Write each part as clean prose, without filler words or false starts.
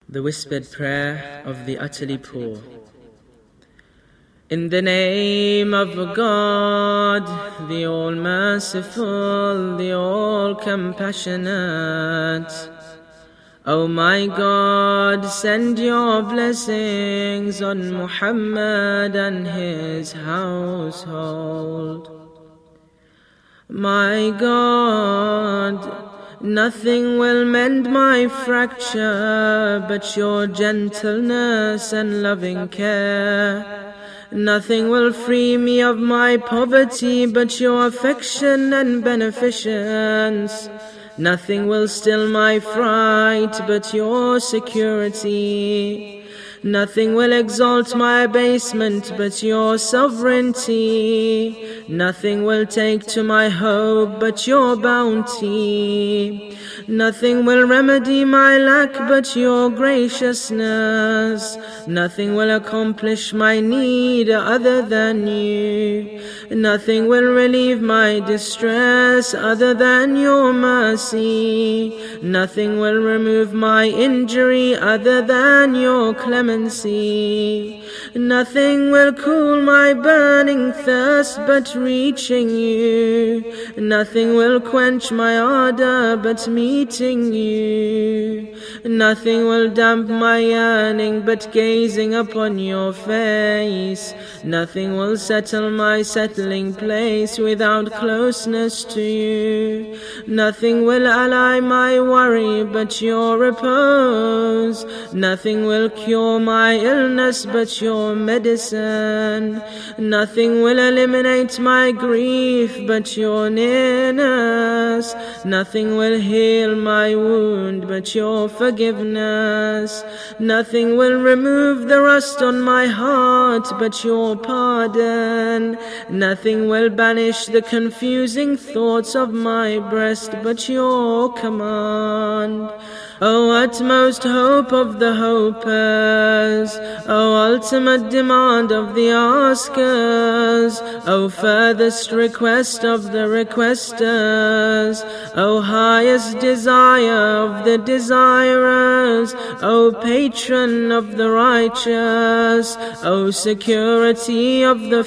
The whispered prayer of the utterly poor. In the name of God, the all-merciful, the all-compassionate. O my God, send your blessings on Muhammad and his household. My God, nothing will mend my fracture but your gentleness and loving care. Nothing will free me of my poverty but your affection and beneficence. Nothing will still my fright but your security. Nothing will exalt my abasement but your sovereignty. Nothing will take to my hope but your bounty. Nothing will remedy my lack but your graciousness. Nothing will accomplish my need other than you. Nothing will relieve my distress other than your mercy. Nothing will remove my injury other than your clemency. Nothing will cool my burning thirst but reaching you. Nothing will quench my ardor but meeting you. Nothing will damp my yearning but gazing upon your face. Nothing will settle my settling place without closeness to you. Nothing will allay my worry but your repose. Nothing will cure my illness but your medicine. Nothing will eliminate my grief but your nearness. Nothing will heal my wound but your forgiveness. Nothing will remove the rust on my heart but your pardon. Nothing will banish the confusing thoughts of my breast but your command. O utmost hope of the hopers, O ultimate demand of the askers, O furthest request of the requesters, O highest desire of the desirers, O patron of the righteous, O security of the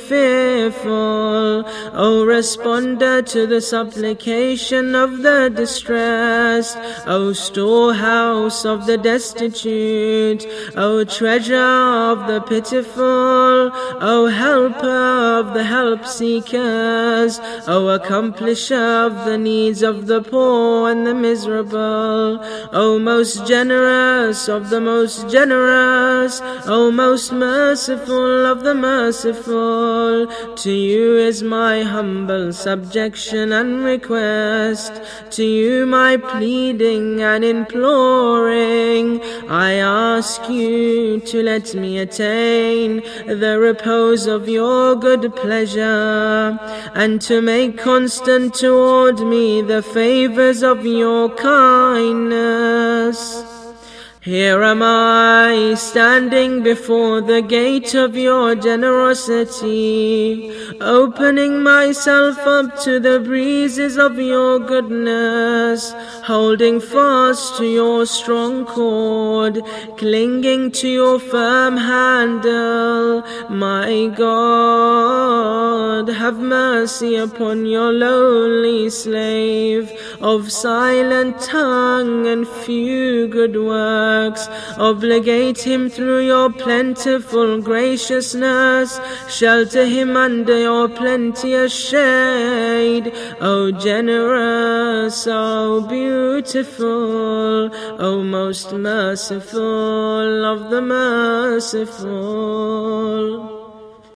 fearful, O responder to the supplication of the distressed, O storehouse of the destitute, O treasure of the pitiful, O helper of the help seekers, O accomplisher of the needs of the poor and the miserable, O most generous of the most generous, O most merciful of the merciful. To you is my humble subjection and request, to you my pleading and imploring. I ask you to let me attain the repose of your good pleasure, and to make constant toward me the favors of your kindness. Here am I, standing before the gate of your generosity, opening myself up to the breezes of your goodness, holding fast to your strong cord, clinging to your firm handle. My God, have mercy upon your lowly slave, of silent tongue and few good works. Obligate him through your plentiful graciousness. Shelter him under your plenteous shade. O generous, O beautiful, O most merciful of the merciful.